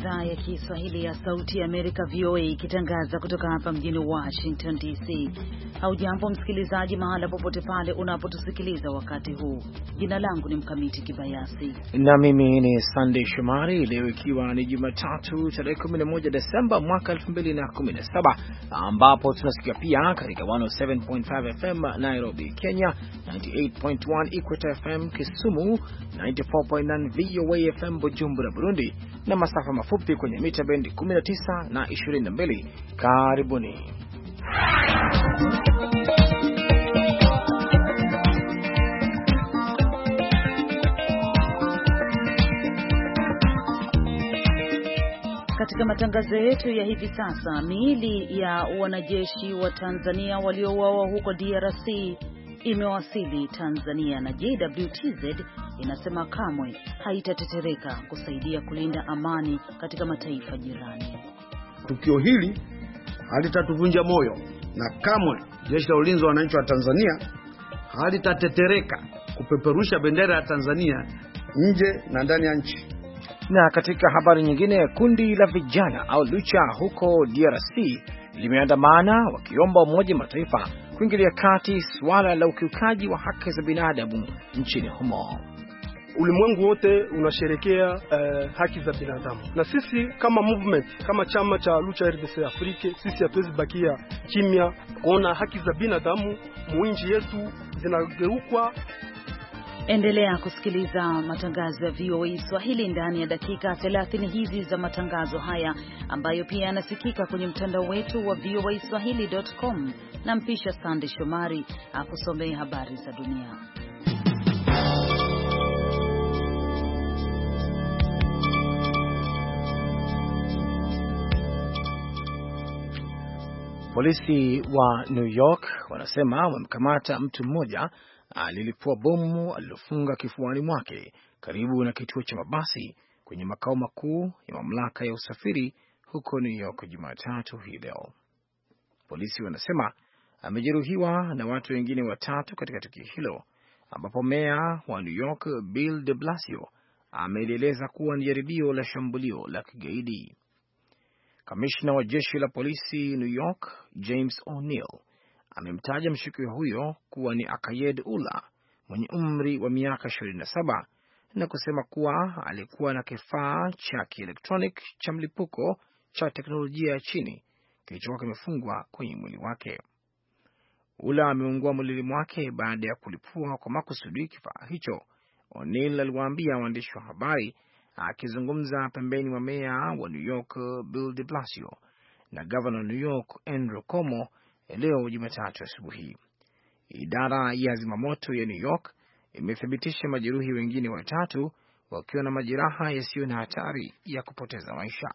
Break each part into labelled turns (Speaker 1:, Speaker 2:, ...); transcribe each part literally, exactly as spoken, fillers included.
Speaker 1: idhaa ya Kiswahili ya Sauti ya Amerika V O A ikitangaza kutoka hapa mjini Washington D C. Haujambo msikilizaji, mahala popote pale unapotusikiliza wakati huu. Jina langu ni Mkamiti Kibayasi
Speaker 2: na mimi ni Sunday Shomari. Leo ikiwa ni Jumatatu tarehe kumi na moja Desemba mwaka elfu mbili na kumi na saba, ambapo tunasikia pia katika one oh seven point five F M Nairobi, Kenya, ninety-eight point one Equator F M Kisumu, ninety-four point nine V O A F M Bujumbura, Burundi, na masafa mafupi kwenye mita bendi kumi na tisa na ishirini na mbili. Karibuni.
Speaker 1: Katika matangazo yetu ya hivi sasa, miili ya wanajeshi wa Tanzania waliouawa huko D R C imewasili Tanzania na J W T Z inasema kamwe haitatetereka kusaidia kulinda amani katika mataifa jirani.
Speaker 3: Tukio hili halitatuvunja moyo na kamwe Jeshi la Ulinzi wa Wananchi wa Tanzania halitatetereka kupeperusha bendera ya Tanzania nje na ndani ya nchi.
Speaker 2: Na katika habari nyingine, kundi la vijana au Lucha huko D R C limeandamana wakiomba Umoja wa Mataifa kuingilia kati swala la ukiukaji wa haki za binadamu nchini humo.
Speaker 4: Ulimwengu wote unasherekea uh, haki za binadamu, na sisi kama movement, kama chama cha Lucha R D C Afrique, sisi hatuwezi bakia kimya kuona haki za binadamu mwinji yetu zinageukwa.
Speaker 1: Endelea kusikiliza matangazo ya V O A Swahili ndani ya dakika thelathini hizi za matangazo haya, ambayo pia yanasikika kwenye mtandao wetu wa V O A swahili dot com. Na mpisha Sande Shomari akusomea habari za dunia.
Speaker 2: Polisi wa New York wanasema wamemkamata mtu mmoja alilipua bomu alilofunga kifuani mwake karibu na kituo cha mabasi kwenye makao makuu ya mamlaka ya usafiri huko New York Jumatatu hii leo. Polisi wanasema amejeruhiwa na watu wengine watatu katika tukio hilo, ambapo meya wa New York Bill de Blasio ameeleza kuwa ni jaribio la shambulio la kigaidi. Kamishna wa jeshi la polisi New York James O'Neill amemtaja mshukiwa huyo kuwa ni Akayed Ullah mwenye umri wa miaka ishirini na saba na kusema kuwa alikuwa na kifaa cha kielektronik cha mlipuko cha teknolojia ya chini kilichokuwa kimefungwa kwenye mwili wake. Ullah ameungua mwilini mwake baada ya kulipua kwa makusudi kifaa hicho, O'Neill aliwaambia waandishi wa habari, akizungumza pembeni wa meya wa New York Bill de Blasio na governor New York Andrew Cuomo leo Jumatatu asubuhi. Idara ya zimamoto ya New York imethibitisha majeruhi wengine watatu wakiwa na majeraha yasiyo na hatari ya kupoteza maisha.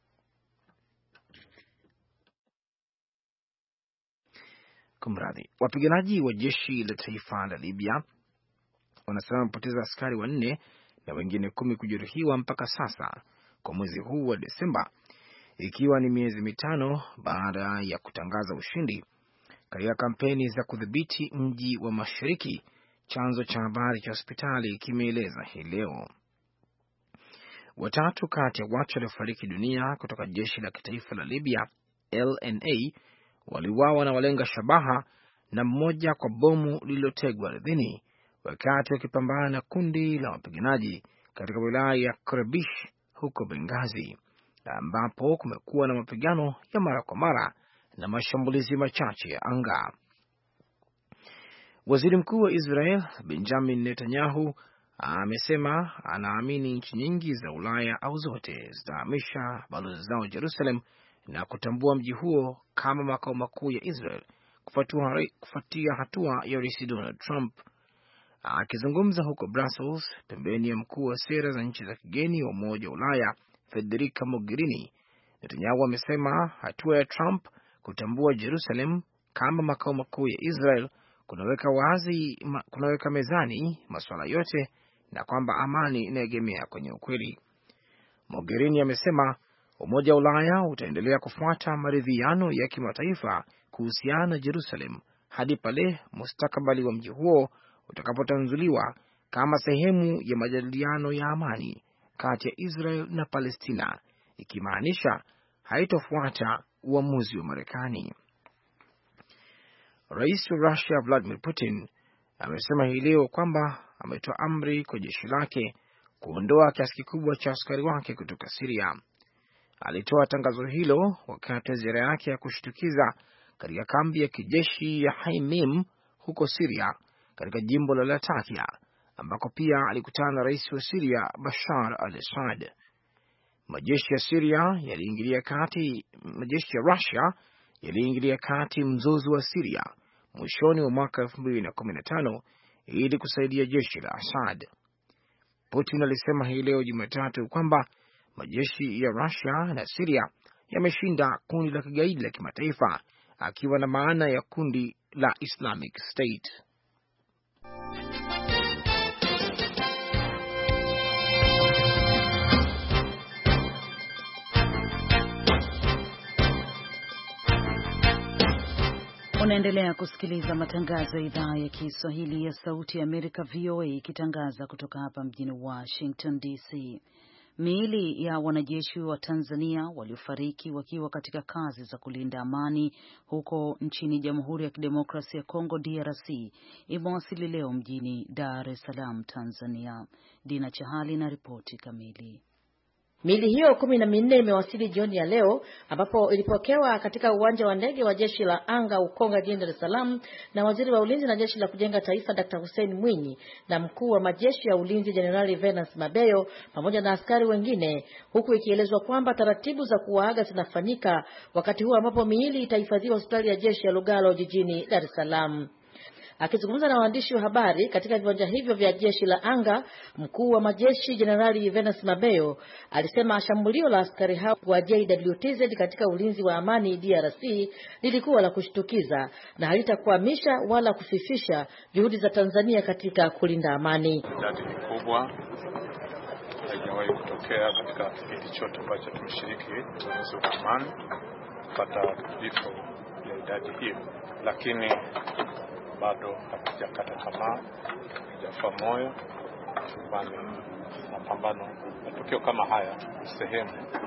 Speaker 2: Kumradhi, wapiganaji wa jeshi la taifa la Libya wanasema wamepoteza askari wanne na wengine kumi kujeruhiwa mpaka sasa kwa mwezi huu wa Desemba, ikiwa ni miezi mitano baada ya kutangaza ushindi katika kampeni za kudhibiti mji wa mashariki, chanzo cha habari cha hospitali kimeeleza hii leo. Watatu kati ya watu waliofariki dunia kutoka jeshi la kitaifa la Libya L N A waliuawa na walenga shabaha na mmoja kwa bomu lililotegwa ardhini wakati wakipambana na kundi la wapiganaji katika wilaya ya Karabish huko Benghazi, ambapo kumekuwa na mapigano ya mara kwa mara na mashambulizi machache ya anga. Waziri Mkuu wa Israel Benjamin Netanyahu amesema anaamini nchi nyingi za Ulaya au zote zitahamisha balozi zao Jerusalem na kutambua mji huo kama makao makuu ya Israel kufuatia hatua ya Rais Donald Trump. Akizungumza huko Brussels pembeni ya mkuu wa sera za nchi za kigeni wa Umoja wa Ulaya Federica Mogherini, Netanyahu amesema hatua ya Trump kutambua Jerusalem kama makao makuu ya Israel kunaweka wazi kunaweka mezani masuala yote na kwamba amani inaegemea kwenye ukweli. Mogherini amesema Umoja wa Ulaya utaendelea kufuata maridhiano ya kimataifa kuhusiana na Jerusalem hadi pale mustakabali wa mji huo utakapotanzuliwa kama sehemu ya majadiliano ya amani kati ya Israel na Palestina, ikimaanisha haitofuata uamuzi wa Marekani. Rais wa Russia Vladimir Putin amesema hii leo kwamba ametoa amri kwa jeshi lake kuondoa kiasi kikubwa cha askari wake kutoka Syria. Alitoa tangazo hilo wakati wa ziara yake ya kushtukiza katika kambi ya kijeshi ya Haimim huko Syria katika jimbo la Latakia, ambako pia alikutana na rais wa Syria Bashar al-Assad. Majeshi ya Syria yaliingilia kati, majeshi ya Russia yaliingilia kati mzozo wa Syria mwishoni wa mwaka elfu mbili na kumi na tano ili kusaidia jeshi la Assad. Putin alisema hii leo Jumatatu kwamba majeshi ya Russia na Syria yameshinda kundi la kigaidi la kimataifa, akiwa na maana ya kundi la Islamic State.
Speaker 1: Unaendelea kusikiliza matangazo ya idhaa ya Kiswahili ya Sauti ya Amerika V O A ikitangaza kutoka hapa mjini Washington D C. Miili ya wanajeshi wa Tanzania waliofariki wakiwa katika kazi za kulinda amani huko nchini Jamhuri ya Kidemokrasia ya Kongo D R C imewasili leo mjini Dar es Salaam, Tanzania. Dina Chahali na ripoti kamili.
Speaker 5: Miili hiyo kumi na minne imewasili jioni ya leo, ambapo ilipokewa katika uwanja wa ndege wa jeshi la anga Ukonga jijini Dar es Salaam na waziri wa ulinzi na jeshi la kujenga taifa Daktari Hussein Mwinyi na mkuu wa majeshi ya ulinzi Jenerali Venance Mabeyo pamoja na askari wengine, huku ikielezwa kwamba taratibu za kuwaaga zinafanyika wakati huu ambapo miili itahifadhiwa hospitali ya jeshi ya Lugalo jijini Dar es Salaam. Akizungumza na waandishi wa habari katika viwanja hivyo vya jeshi la anga, mkuu wa majeshi Jenerali Venance Mabeyo alisema shambulio la askari hao wa J W T Z katika ulinzi wa amani D R C lilikuwa la kushtukiza na halitakwamisha wala kufifisha juhudi za Tanzania katika kulinda amani.
Speaker 6: Idadi kubwa haijawahi kutokea katika kipindi chote ambacho tumeshiriki ulinzi wa amani kupata vifo vya idadi hiyo, lakini bado hatujakata tamaa, hatujafa moyo, kwani mapambano, matukio kama haya ni sehemu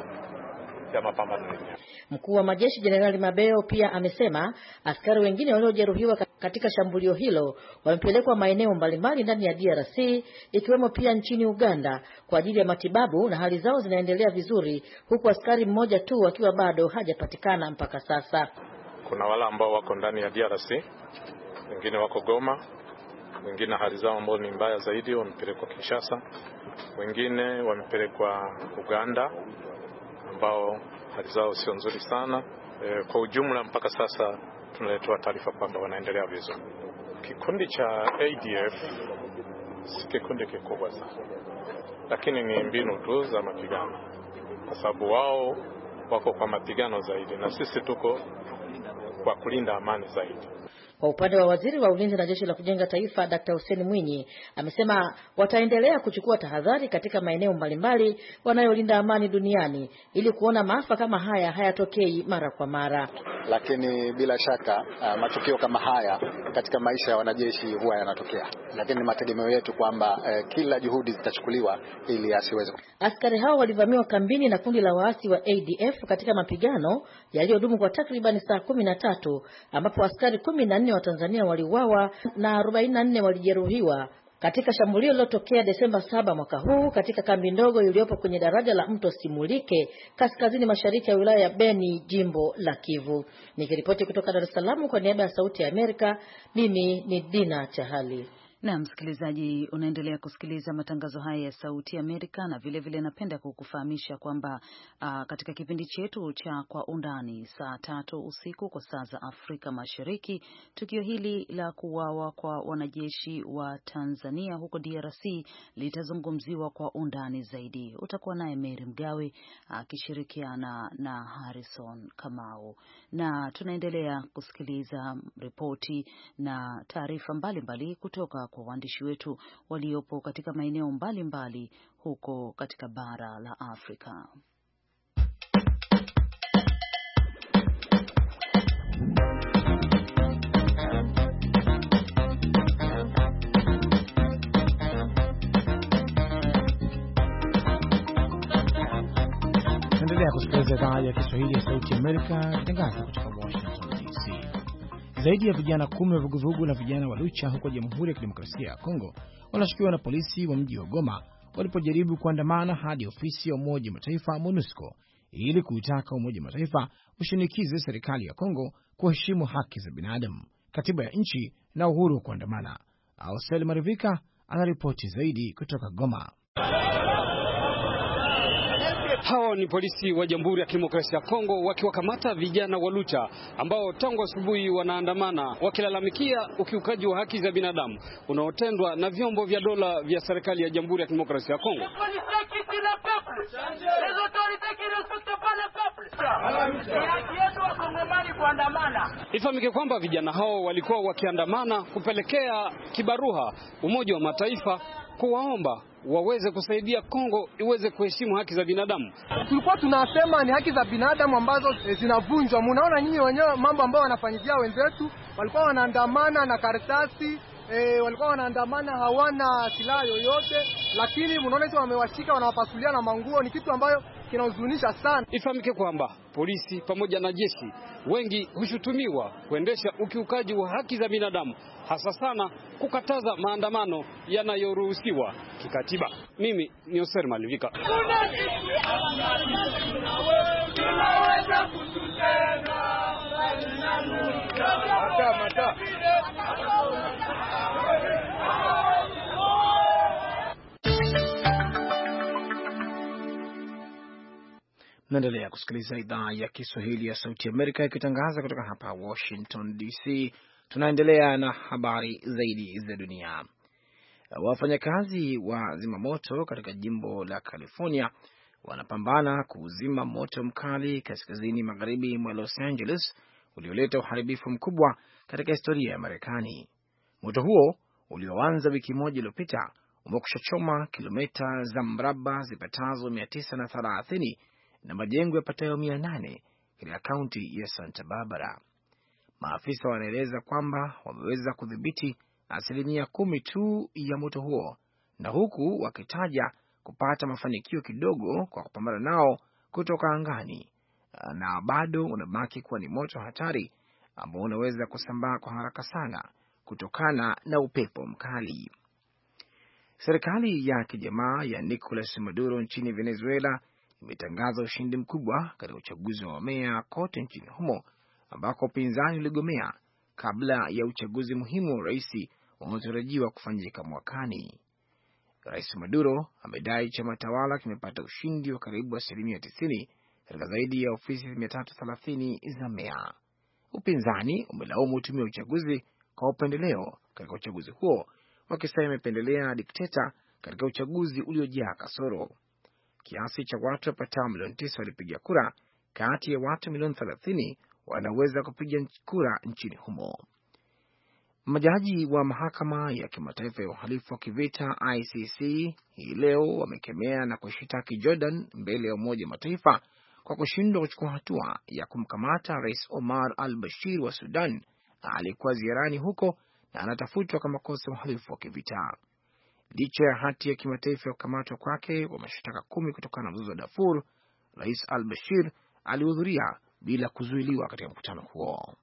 Speaker 6: ya mapambano yenyewe.
Speaker 5: Mkuu wa majeshi Jenerali Mabeyo pia amesema askari wengine waliojeruhiwa katika shambulio hilo wamepelekwa maeneo mbalimbali ndani ya D R C ikiwemo pia nchini Uganda kwa ajili ya matibabu na hali zao zinaendelea vizuri, huku askari mmoja tu akiwa bado hajapatikana mpaka sasa.
Speaker 6: Kuna wale ambao wako ndani ya D R C, wengine wako Goma, wengine hali zao ambao ni mbaya zaidi wamepelekwa Kinshasa, wengine wamepelekwa Uganda ambao hali zao sio nzuri sana. E, kwa ujumla mpaka sasa tunaletoa taarifa kwamba wanaendelea vizuri. Kikundi cha A D F si kikundi kikubwa sana, lakini ni mbinu tu za mapigano, kwa sababu wao wako kwa mapigano zaidi na sisi tuko kwa kulinda amani zaidi.
Speaker 5: Kwa upande wa waziri wa ulinzi na jeshi la kujenga taifa Daktari Hussein Mwinyi amesema wataendelea kuchukua tahadhari katika maeneo mbalimbali wanayolinda amani duniani ili kuona maafa kama haya hayatokei mara kwa mara.
Speaker 7: Lakini bila shaka uh, matukio kama haya katika maisha ya wanajeshi huwa yanatokea, lakini ni mategemeo yetu kwamba uh, kila juhudi zitachukuliwa ili asiweze.
Speaker 5: Askari hao walivamiwa kambini na kundi la waasi wa A D F katika mapigano yaliyodumu kwa takriban saa kumi na tatu ambapo askari kumi na nne wa Tanzania waliuawa na arobaini na nne walijeruhiwa katika shambulio lililotokea Desemba saba mwaka huu katika kambi ndogo iliyopo kwenye daraja la mto Simulike kaskazini mashariki ya wilaya ya Beni, jimbo la Kivu. Nikiripoti kutoka Dar es Salaam kwa niaba ya Sauti ya Amerika, mimi ni Dina Chahali.
Speaker 1: Na msikilizaji, unaendelea kusikiliza matangazo haya ya Sauti ya Amerika, na vile vile napenda kukufahamisha kwamba uh, katika kipindi chetu cha Kwa Undani saa tatu usiku kwa saa za Afrika Mashariki, tukio hili la kuuawa kwa wanajeshi wa Tanzania huko D R C litazungumziwa kwa undani zaidi. Utakuwa naye Mary Mgawe akishirikiana uh, na Harrison Kamau, na tunaendelea kusikiliza ripoti na taarifa mbalimbali kutoka kwa waandishi wetu waliopo katika maeneo mbalimbali huko katika bara la Afrika.
Speaker 2: Endelea kusikiliza idhaa ya Kiswahili ya Sauti ya Amerika ikitangaza kutoka Washington D C. Zaidi ya vijana kumi wa vuguvugu la vijana wa Lucha huko Jamhuri ya Kidemokrasia ya Kongo wanashukiwa na polisi wa mji wa Goma walipojaribu kuandamana hadi ofisi ya Umoja wa Mataifa MONUSCO ili kuitaka Umoja wa Mataifa ushinikize serikali ya Kongo kuheshimu haki za binadamu, katiba ya nchi na uhuru wa kuandamana. Ausel Marivika anaripoti zaidi kutoka Goma.
Speaker 8: Hao ni polisi wa Jamhuri ya Kidemokrasia ya Kongo wakiwakamata vijana wa Lucha ambao tangu asubuhi wanaandamana wakilalamikia ukiukaji wa haki za binadamu unaotendwa na vyombo vya dola vya serikali ya Jamhuri ya Kidemokrasia ya Kongo. Ifahamike kwamba vijana hao walikuwa wakiandamana kupelekea kibaruha Umoja wa Mataifa kuwaomba waweze kusaidia Kongo iweze kuheshimu haki za binadamu.
Speaker 9: Tulikuwa tunasema ni haki za binadamu ambazo e, zinavunjwa. Mnaona nyinyi wenyewe mambo ambayo wanafanyia wenzetu, walikuwa wanaandamana na karatasi, e, walikuwa wanaandamana hawana silaha yoyote, lakini mnaona hizo wamewashika, wanawapasulia na manguo. Ni kitu ambayo kinahuzunisha sana.
Speaker 8: Ifahamike kwamba polisi pamoja na jeshi wengi hushutumiwa kuendesha ukiukaji wa haki za binadamu, hasa sana kukataza maandamano yanayoruhusiwa kikatiba. Mimi ni Oser Malivika.
Speaker 2: Naendelea kusikiliza idhaa ya Kiswahili ya Sauti Amerika ikitangaza kutoka hapa Washington D C. Tunaendelea na habari zaidi za dunia. Wafanyakazi wa zimamoto katika jimbo la California wanapambana kuuzima moto mkali kaskazini magharibi mwa Los Angeles ulioleta uharibifu mkubwa katika historia ya Marekani. Moto huo ulioanza wiki moja iliyopita umekushachoma kilomita za mraba zipatazo mia tisa na thelathini na majengo yapatayo mia nane katika kaunti ya Santa Barbara. Maafisa wanaeleza kwamba wameweza kudhibiti asilimia kumi tu ya moto huo, na huku wakitaja kupata mafanikio kidogo kwa kupambana nao kutoka angani, na bado unabaki kuwa ni moto hatari ambao unaweza kusambaa kwa haraka sana kutokana na upepo mkali. Serikali ya kijamaa ya Nicolas Maduro nchini Venezuela imetangaza ushindi mkubwa katika uchaguzi wa meya kote nchini humo, ambako upinzani uligomea kabla ya uchaguzi muhimu wa rais unaotarajiwa kufanyika mwakani. Rais Maduro amedai chama tawala kimepata ushindi wa karibu asilimia tisini katika zaidi ya ofisi mia tatu thelathini za meya. Upinzani umelaumu tume ya uchaguzi kwa upendeleo katika uchaguzi huo, wakisema imependelea dikteta katika uchaguzi uliojaa kasoro. Kiasi cha watu wapatao milioni tisa walipiga kura kati ya watu milioni thelathini wanaweza kupiga kura nchini humo. Majaji wa mahakama ya kimataifa ya uhalifu wa kivita I C C hii leo wamekemea na kushitaki Jordan mbele ya Umoja wa Mataifa kwa kushindwa kuchukua hatua ya kumkamata Rais Omar al-Bashir wa Sudan aliyekuwa ziarani huko na anatafutwa kwa makosa ya uhalifu wa kivita. Licha ya hati ya kimataifa ya kukamatwa kwake wa mashtaka kumi kutokana na mzozo wa Darfur, Rais al-Bashir alihudhuria bila kuzuiliwa katika mkutano huo.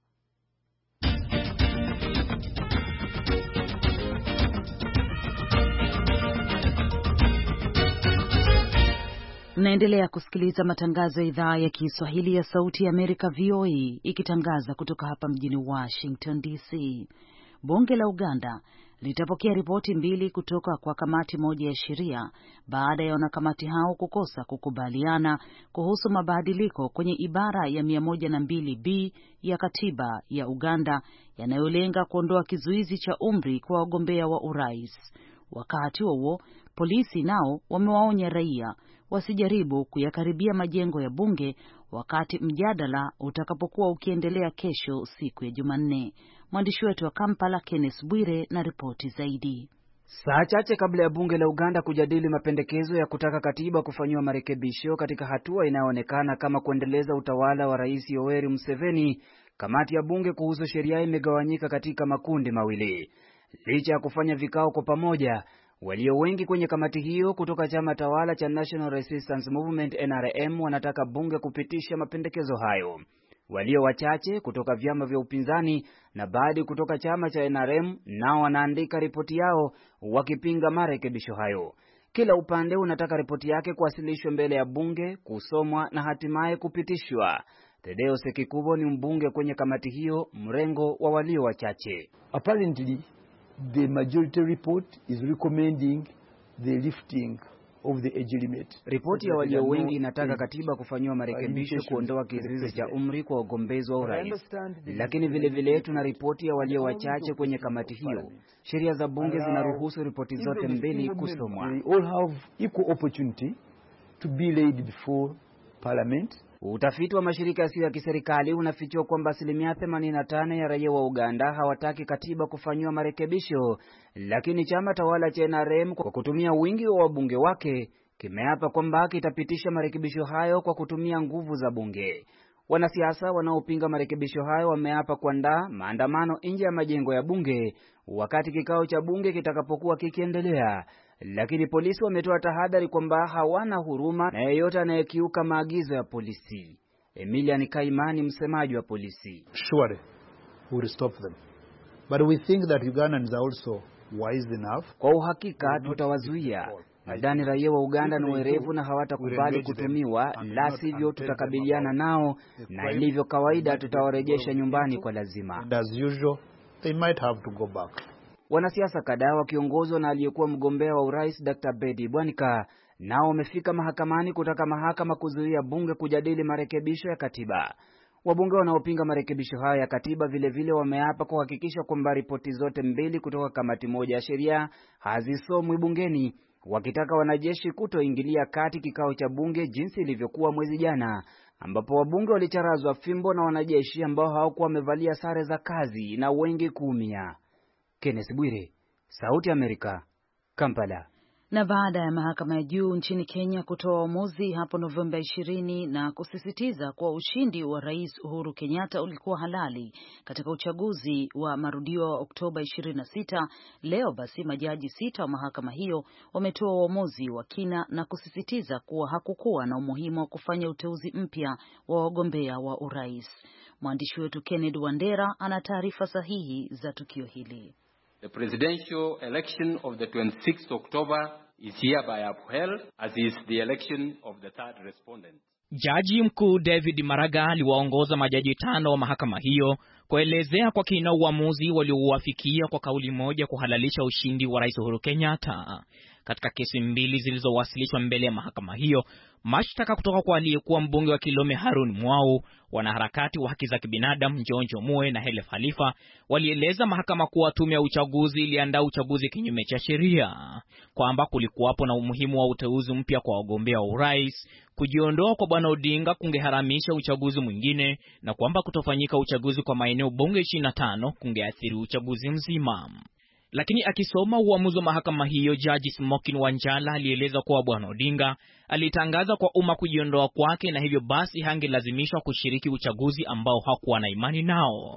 Speaker 1: Mnaendelea kusikiliza matangazo ya idhaa ya Kiswahili ya Sauti ya Amerika V O A ikitangaza kutoka hapa mjini Washington D C. Bunge la Uganda litapokea ripoti mbili kutoka kwa kamati moja ya sheria baada ya wanakamati hao kukosa kukubaliana kuhusu mabadiliko kwenye ibara ya mia moja na mbili B ya katiba ya Uganda yanayolenga kuondoa kizuizi cha umri kwa wagombea wa urais. Wakati huo polisi nao wamewaonya raia wasijaribu kuyakaribia majengo ya bunge wakati mjadala utakapokuwa ukiendelea kesho siku ya Jumanne. Mwandishi wetu wa Kampala Kenneth Bwire na ripoti zaidi.
Speaker 10: Saa chache kabla ya bunge la Uganda kujadili mapendekezo ya kutaka katiba kufanyiwa marekebisho katika hatua inayoonekana kama kuendeleza utawala wa Rais Yoweri Museveni, kamati ya bunge kuhusu sheria imegawanyika katika makundi mawili. Licha ya kufanya vikao kwa pamoja, Walio wengi kwenye kamati hiyo kutoka chama tawala cha National Resistance Movement N R M wanataka bunge kupitisha mapendekezo hayo. Walio wachache kutoka vyama vya upinzani na baadhi kutoka chama cha N R M nao wanaandika ripoti yao wakipinga marekebisho hayo. Kila upande unataka ripoti yake kuwasilishwa mbele ya bunge, kusomwa na hatimaye kupitishwa. Tedeo Sekikubo ni mbunge kwenye kamati hiyo, mrengo wa walio wachache.
Speaker 11: Apparently the majority report is recommending the lifting of the age limit.
Speaker 10: Ripoti ya walio wengi inataka katiba kufanywa marekebisho kuondoa kizuizi cha umri kwa wagombezi wa urais. Lakini vile vile tuna ripoti ya walio wachache kwenye kamati hiyo. Sheria za bunge zinaruhusu ripoti zote mbili kusomwa.
Speaker 11: We all have equal opportunity to be laid before parliament.
Speaker 10: Utafiti wa mashirika yasiyo ya kiserikali unafichua kwamba asilimia themanini na tano ya raia wa Uganda hawataki katiba kufanywa marekebisho, lakini chama tawala cha N R M kwa kutumia wingi wa wabunge wake kimeapa kwamba kitapitisha marekebisho hayo kwa kutumia nguvu za bunge. Wanasiasa wanaopinga marekebisho hayo wameapa kuandaa maandamano nje ya majengo ya bunge wakati kikao cha bunge kitakapokuwa kikiendelea. Lakini polisi wametoa tahadhari kwamba hawana huruma na yeyote anayekiuka maagizo ya polisi. Emilian Kaimani, msemaji wa polisi:
Speaker 11: Surely we will stop them. But we think that Ugandans are also wise enough.
Speaker 10: Kwa uhakika tutawazuia. Nadhani raia wa Uganda ni werevu na hawatakubali kutumiwa, la sivyo tutakabiliana nao na ilivyo kawaida tutawarejesha nyumbani kwa lazima.
Speaker 11: And as usual, they might have to go back.
Speaker 10: Wanasiasa kadhaa wakiongozwa na aliyekuwa mgombea wa urais Doctor Bedi Bwanika nao wamefika mahakamani kutaka mahakama kuzuia bunge kujadili marekebisho ya katiba. Wabunge wanaopinga marekebisho haya ya katiba vile vile wameapa kuhakikisha kwamba ripoti zote mbili kutoka kamati moja ya sheria hazisomwi bungeni, wakitaka wanajeshi kutoingilia kati kikao cha bunge jinsi ilivyokuwa mwezi jana, ambapo wabunge walicharazwa fimbo na wanajeshi ambao hawakuwa wamevalia sare za kazi na wengi kuumia. Kenneth Bwire, Sauti ya Amerika, Kampala.
Speaker 1: Na baada ya mahakama ya juu nchini Kenya kutoa uamuzi hapo Novemba ishirini na kusisitiza kuwa ushindi wa Rais Uhuru Kenyatta ulikuwa halali katika uchaguzi wa marudio wa Oktoba ishirini na sita, leo basi majaji sita wa mahakama hiyo wametoa uamuzi wa kina na kusisitiza kuwa hakukuwa na umuhimu wa kufanya uteuzi mpya wa wagombea wa urais. Mwandishi wetu Kennedy Wandera ana taarifa sahihi za tukio hili.
Speaker 12: The presidential election of the twenty-sixth of October is hereby upheld, as is the election of the third respondent.
Speaker 13: Jaji mkuu David Maraga aliwaongoza majaji tano wa mahakama hiyo kuelezea kwa kina uamuzi waliouafikia kwa kauli moja kuhalalisha ushindi wa Rais Uhuru Kenyatta. Katika kesi mbili zilizowasilishwa mbele ya mahakama hiyo, mashtaka kutoka kwa aliyekuwa mbunge wa Kilome Harun Mwau, wanaharakati wa haki za kibinadamu Njonjo Mue na Hele Khalifa walieleza mahakama kuwa tume ya uchaguzi iliandaa uchaguzi kinyume cha sheria, kwamba kulikuwapo na umuhimu wa uteuzi mpya kwa wagombea wa urais, kujiondoa kwa Bwana Odinga kungeharamisha uchaguzi mwingine, na kwamba kutofanyika uchaguzi kwa maeneo bunge ishirini na tano kungeathiri uchaguzi mzima. Lakini akisoma uamuzi wa mahakama hiyo, Jaji Smokin Wanjala alieleza kuwa Bwana Odinga alitangaza kwa umma kujiondoa kwake na hivyo basi hangelazimishwa kushiriki uchaguzi ambao hakuwa na imani nao.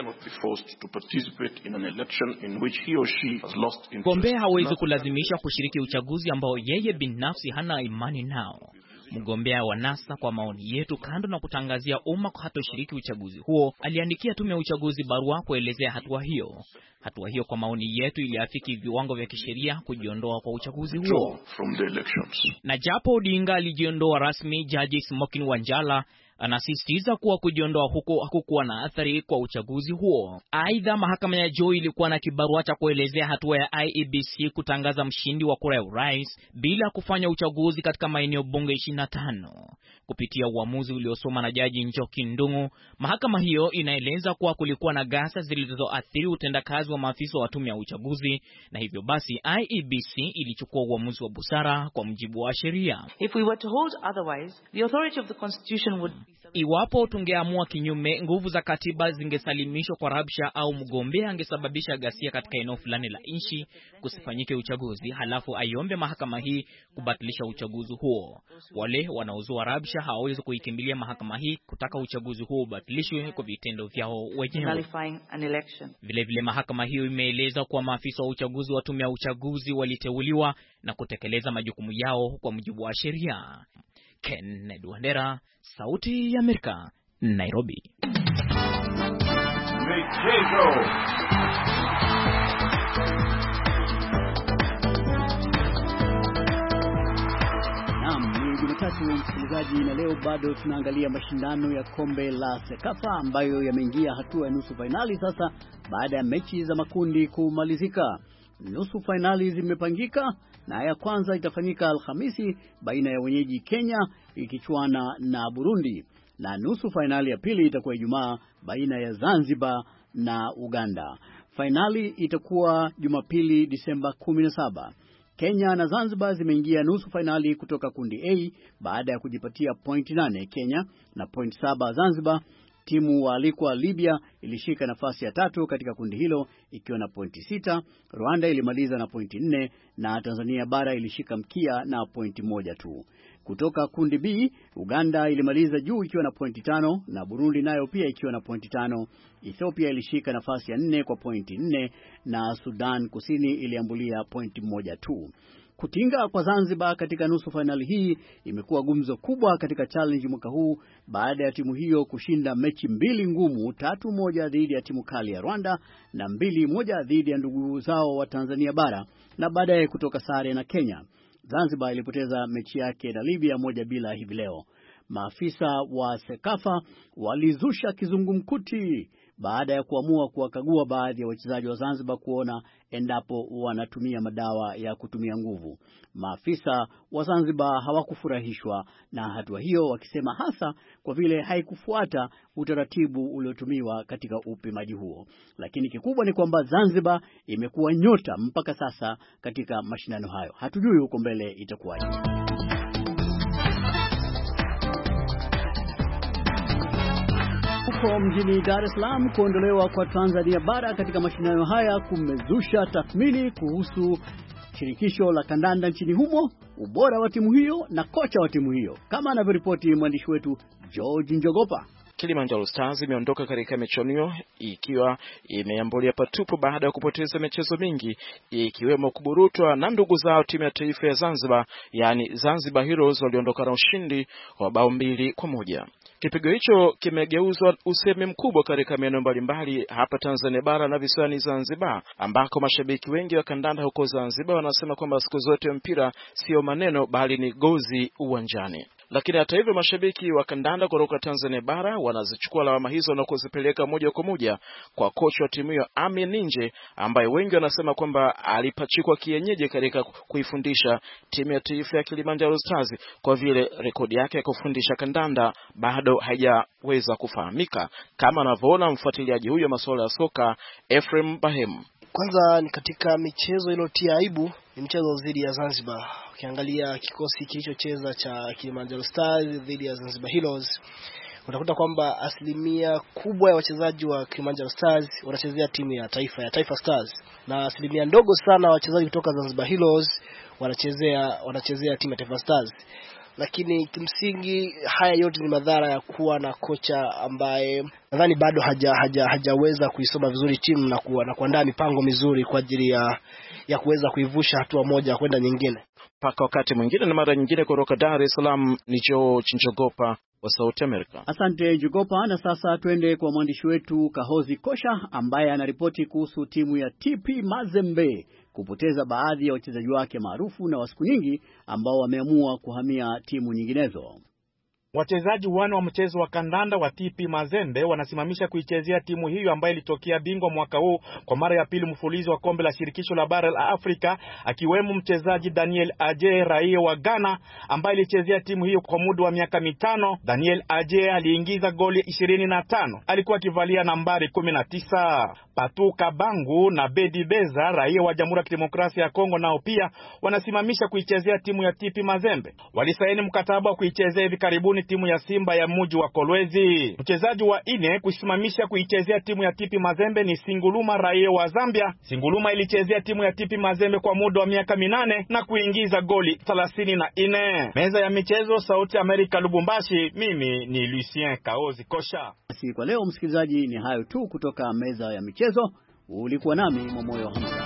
Speaker 13: Mgombea hawezi kulazimishwa kushiriki uchaguzi ambao yeye binafsi hana imani nao. Mgombea wa NASA, kwa maoni yetu, kando na kutangazia umma hatoshiriki uchaguzi huo, aliandikia tume ya uchaguzi barua kuelezea hatua hiyo. Hatua hiyo kwa maoni yetu iliafiki viwango vya kisheria kujiondoa kwa uchaguzi huo. Na japo Odinga alijiondoa rasmi, Jaji Smokin Wanjala anasisitiza kuwa kujiondoa huko hakukuwa na athari kwa uchaguzi huo. Aidha, mahakama ya juu ilikuwa na kibarua cha kuelezea hatua ya I E B C kutangaza mshindi wa kura ya urais bila kufanya uchaguzi katika maeneo bunge ishirini na tano. Kupitia uamuzi uliosoma na Jaji Njoki Ndung'u, mahakama hiyo inaeleza kuwa kulikuwa na ghasia zilizoathiri utendakazi wa maafisa wa tume ya uchaguzi, na hivyo basi I E B C ilichukua uamuzi wa busara kwa mujibu wa sheria.
Speaker 14: If we were to hold otherwise, the authority of the constitution would
Speaker 13: Iwapo tungeamua kinyume, nguvu za katiba zingesalimishwa kwa rabsha au mgombea angesababisha ghasia katika eneo fulani la nchi, kusifanyike uchaguzi, halafu aiombe mahakama hii kubatilisha uchaguzi huo. Wale wanaozua rabsha hawawezi kuikimbilia mahakama hii kutaka uchaguzi huo ubatilishwe kwa vitendo vyao wenyewe. Vile vile mahakama hiyo imeeleza kuwa maafisa wa uchaguzi wa tume ya uchaguzi waliteuliwa na kutekeleza majukumu yao kwa mujibu wa sheria. Kennedy Wandera, Sauti ya Amerika, Nairobi. Michezo.
Speaker 14: Jumatatu msikilizaji, na leo bado tunaangalia mashindano ya kombe la Sekafa ambayo yameingia hatua ya nusu finali sasa baada ya mechi za makundi kumalizika. Nusu finali zimepangika na ya kwanza itafanyika Alhamisi baina ya wenyeji Kenya ikichuana na Burundi, na nusu finali ya pili itakuwa Ijumaa baina ya Zanzibar na Uganda. Finali itakuwa Jumapili Disemba kumi na saba. Kenya na Zanzibar zimeingia nusu finali kutoka kundi A baada ya kujipatia point nane Kenya na point saba Zanzibar. Timu waalikwa Libya ilishika nafasi ya tatu katika kundi hilo ikiwa na pointi sita. Rwanda ilimaliza na pointi nne na Tanzania bara ilishika mkia na pointi moja tu. Kutoka kundi B, Uganda ilimaliza juu ikiwa na pointi tano na Burundi nayo pia ikiwa na pointi tano. Ethiopia ilishika nafasi ya nne kwa pointi nne na Sudan Kusini iliambulia pointi moja tu. Kutinga kwa Zanzibar katika nusu finali hii imekuwa gumzo kubwa katika challenge mwaka huu baada ya timu hiyo kushinda mechi mbili ngumu, tatu moja dhidi ya timu kali ya Rwanda na mbili moja dhidi ya ndugu zao wa Tanzania bara, na baadaye kutoka sare na Kenya. Zanzibar ilipoteza mechi yake na Libya moja bila hivi leo. Maafisa wa Sekafa walizusha kizungumkuti baada ya kuamua kuwakagua baadhi ya wachezaji wa Zanzibar kuona endapo wanatumia madawa ya kutumia nguvu. Maafisa wa Zanzibar hawakufurahishwa na hatua hiyo, wakisema hasa kwa vile haikufuata utaratibu uliotumiwa katika upimaji huo. Lakini kikubwa ni kwamba Zanzibar imekuwa nyota mpaka sasa katika mashindano hayo. Hatujui huko mbele itakuwaje. Huko mjini Dar es Salaam, kuondolewa kwa Tanzania bara katika mashindano haya kumezusha tathmini kuhusu shirikisho la kandanda nchini humo, ubora wa timu hiyo na kocha wa timu hiyo, kama anavyoripoti mwandishi wetu George Njogopa.
Speaker 15: Kilimanjaro Stars imeondoka katika michuano ikiwa imeambulia patupu baada ya kupoteza michezo mingi ikiwemo kuburutwa na ndugu zao timu ya taifa ya Zanzibar, yani Zanzibar Heroes waliondoka na ushindi wa bao mbili kwa moja. Kipigo hicho kimegeuzwa usemi mkubwa katika maeneo mbalimbali hapa Tanzania bara na visiwani Zanzibar, ambako mashabiki wengi wa kandanda huko Zanzibar wanasema kwamba siku zote mpira sio maneno bali ni gozi uwanjani. Lakini hata hivyo mashabiki wa kandanda kutoka Tanzania bara wanazichukua lawama hizo na kuzipeleka moja kwa moja kwa kocha wa timu hiyo Amin Ninje, ambaye wengi wanasema kwamba alipachikwa kienyeji katika kuifundisha timu ya taifa ya Kilimanjaro Stars, kwa vile rekodi yake ya kufundisha kandanda bado haijaweza kufahamika, kama anavyoona mfuatiliaji huyo masuala ya soka Ephraim Bahemu.
Speaker 16: Kwanza ni katika michezo iliyotia aibu ni mchezo dhidi ya Zanzibar. Ukiangalia kikosi kilichocheza cha Kilimanjaro Stars dhidi ya Zanzibar Heroes, utakuta kwamba asilimia kubwa ya wachezaji wa Kilimanjaro Stars wanachezea timu ya taifa ya Taifa Stars, na asilimia ndogo sana wachezaji kutoka Zanzibar Heroes wanachezea wanachezea timu ya Taifa Stars. Lakini kimsingi haya yote ni madhara ya kuwa na kocha ambaye nadhani bado haja, haja, hajaweza kuisoma vizuri timu na kuwa na kuandaa mipango mizuri kwa ajili ya ya kuweza kuivusha hatua moja kwenda nyingine.
Speaker 15: Paka wakati mwingine na mara nyingine, kutoka Dar es Salaam ni George Njogopa wa Sauti Amerika.
Speaker 14: Asante Njogopa, na sasa twende kwa mwandishi wetu Kahozi Kosha ambaye anaripoti kuhusu timu ya T P Mazembe kupoteza baadhi ya wachezaji wake maarufu na wa siku nyingi ambao wameamua kuhamia timu nyinginezo.
Speaker 17: Wachezaji wane wa mchezo wa kandanda wa T P Mazembe wanasimamisha kuichezea timu hiyo ambayo ilitokea bingwa mwaka huu kwa mara ya pili mfululizo wa kombe la shirikisho la bara la Afrika, akiwemo mchezaji Daniel Aje raia wa Ghana ambaye ilichezea timu hiyo kwa muda wa miaka mitano. Daniel Aje aliingiza goli ishirini na tano, alikuwa akivalia nambari kumi na tisa. Patu Kabangu na Bedi Beza raia wa Jamhuri ya Kidemokrasia ya Kongo nao pia wanasimamisha kuichezea timu ya T P Mazembe. Walisaini mkataba wa kuichezea hivi karibuni kuibadili timu ya Simba ya Muji wa Kolwezi. Mchezaji wa ine kusimamisha kuichezea timu ya T P Mazembe ni Singuluma raia wa Zambia. Singuluma ilichezea timu ya T P Mazembe kwa muda wa miaka minane na kuingiza goli thelathini na nne. Meza ya michezo, Sauti Amerika, Lubumbashi. Mimi ni Lucien Kaozi Kosha.
Speaker 14: Basi kwa leo msikilizaji, ni hayo tu kutoka meza ya michezo. Ulikuwa nami Momoyo Hamza.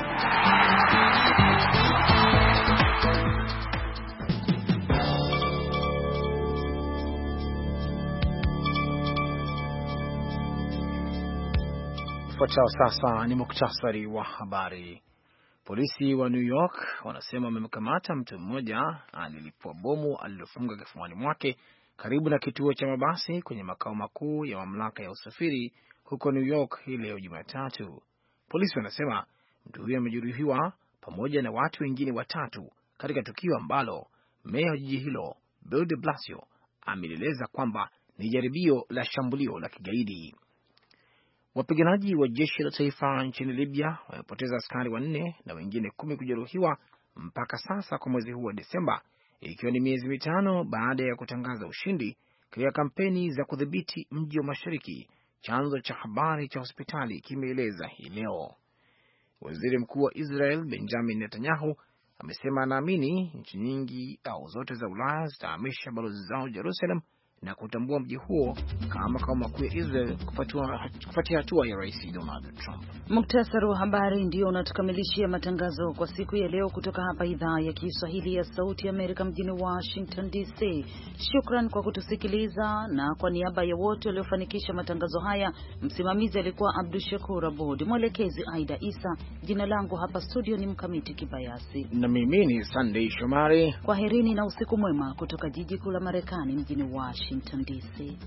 Speaker 2: Fuatao sasa ni muktasari wa habari. Polisi wa New York wanasema wamemkamata mtu mmoja alilipua bomu alilofunga kifuani mwake karibu na kituo cha mabasi kwenye makao makuu ya mamlaka ya usafiri huko New York hii leo Jumatatu. Polisi wanasema mtu huyo amejeruhiwa pamoja na watu wengine watatu katika tukio ambalo meya wa jiji hilo Bill de Blasio ameeleza kwamba ni jaribio la shambulio la kigaidi. Wapiganaji wa jeshi la taifa nchini Libya wamepoteza askari wanne na wengine kumi kujeruhiwa mpaka sasa kwa mwezi huu wa Desemba, ikiwa ni miezi mitano baada ya kutangaza ushindi katika kampeni za kudhibiti mji wa mashariki, chanzo cha habari cha hospitali kimeeleza hii leo. Waziri Mkuu wa Israel Benjamin Netanyahu amesema anaamini nchi nyingi au zote za Ulaya zitahamisha balozi zao Jerusalem na kutambua mji huo kama makao makuu ya Israel kufuatia hatua ya Rais Donald Trump.
Speaker 1: Muktasari wa habari ndio unatukamilishia matangazo kwa siku ya leo kutoka hapa idhaa ya Kiswahili ya Sauti ya Amerika mjini Washington D C. Shukran kwa kutusikiliza, na kwa niaba ya wote waliofanikisha matangazo haya, msimamizi alikuwa Abdul Shakur Abud, mwelekezi Aida Isa, jina langu hapa studio ni Mkamiti Kibayasi
Speaker 2: na mimi ni Sunday Shomari.
Speaker 1: Kwaherini na usiku mwema kutoka jiji kuu la Marekani mjini Washington D C.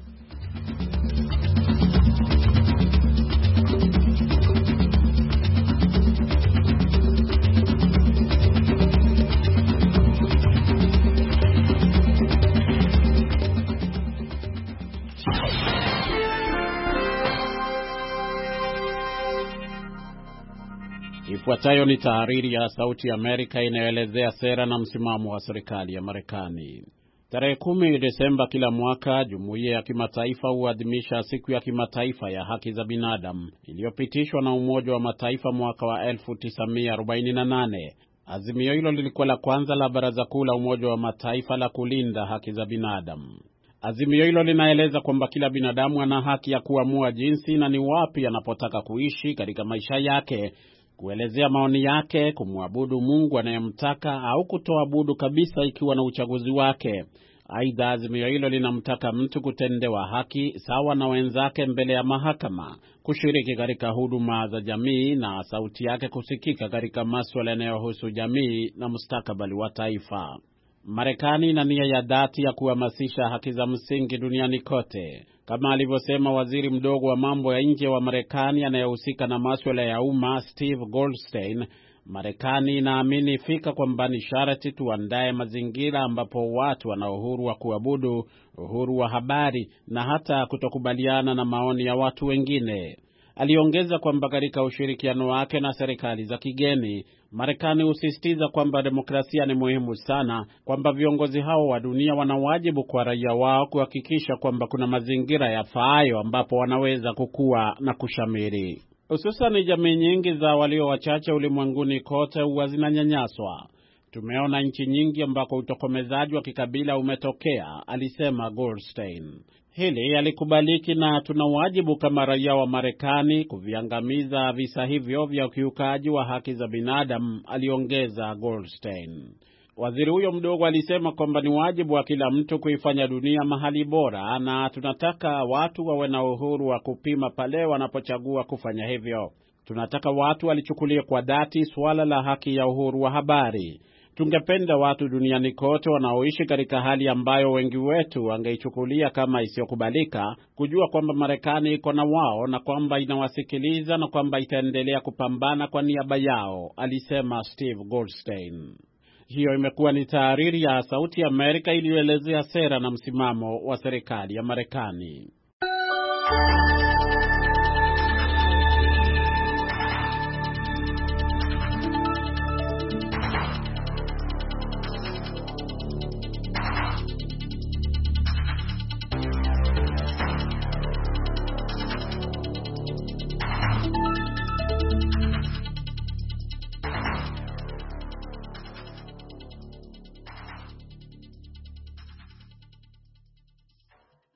Speaker 18: Ifuatayo ni tahariri ya Sauti ya Amerika inayoelezea sera na msimamo wa serikali ya Marekani. Tarehe kumi Desemba kila mwaka, jumuiya ya kimataifa huadhimisha siku ya kimataifa ya haki za binadamu iliyopitishwa na Umoja wa Mataifa mwaka wa elfu tisa mia arobaini na nane. Azimio hilo lilikuwa la kwanza la Baraza Kuu la Umoja wa Mataifa la kulinda haki za binadamu. Azimio hilo linaeleza kwamba kila binadamu ana haki ya kuamua jinsi na ni wapi anapotaka kuishi katika maisha yake, kuelezea maoni yake, kumwabudu Mungu anayemtaka au kutoabudu kabisa ikiwa na uchaguzi wake. Aidha, azimio hilo linamtaka mtu kutendewa haki sawa na wenzake mbele ya mahakama, kushiriki katika huduma za jamii na sauti yake kusikika katika masuala yanayohusu jamii na mustakabali wa taifa. Marekani ina nia ya dhati ya kuhamasisha haki za msingi duniani kote. Kama alivyosema waziri mdogo wa mambo ya nje wa Marekani anayehusika na masuala ya umma Steve Goldstein, Marekani inaamini fika kwamba ni sharti tuandae mazingira ambapo watu wana uhuru wa kuabudu, uhuru wa habari na hata kutokubaliana na maoni ya watu wengine. Aliongeza kwamba katika ushirikiano wake na serikali za kigeni, Marekani husisitiza kwamba demokrasia ni muhimu sana, kwamba viongozi hao wa dunia wana wajibu kwa raia wao kuhakikisha kwamba kuna mazingira yafaayo ambapo wanaweza kukua na kushamiri. Hususan jamii nyingi za walio wachache ulimwenguni kote huwa zinanyanyaswa. Tumeona nchi nyingi ambako utokomezaji wa kikabila umetokea, alisema Goldstein. Hili halikubaliki na tuna wajibu kama raia wa Marekani kuviangamiza visa hivyo vya ukiukaji wa haki za binadamu, aliongeza Goldstein. Waziri huyo mdogo alisema kwamba ni wajibu wa kila mtu kuifanya dunia mahali bora, na tunataka watu wawe na uhuru wa kupima pale wanapochagua kufanya hivyo. Tunataka watu walichukulie kwa dhati suala la haki ya uhuru wa habari. Tungependa watu duniani kote wanaoishi katika hali ambayo wengi wetu wangeichukulia kama isiyokubalika kujua kwamba Marekani iko na wao na kwamba inawasikiliza na kwamba itaendelea kupambana kwa niaba yao, alisema Steve Goldstein. Hiyo imekuwa ni tahariri ya Sauti ya Amerika iliyoelezea sera na msimamo wa serikali ya Marekani.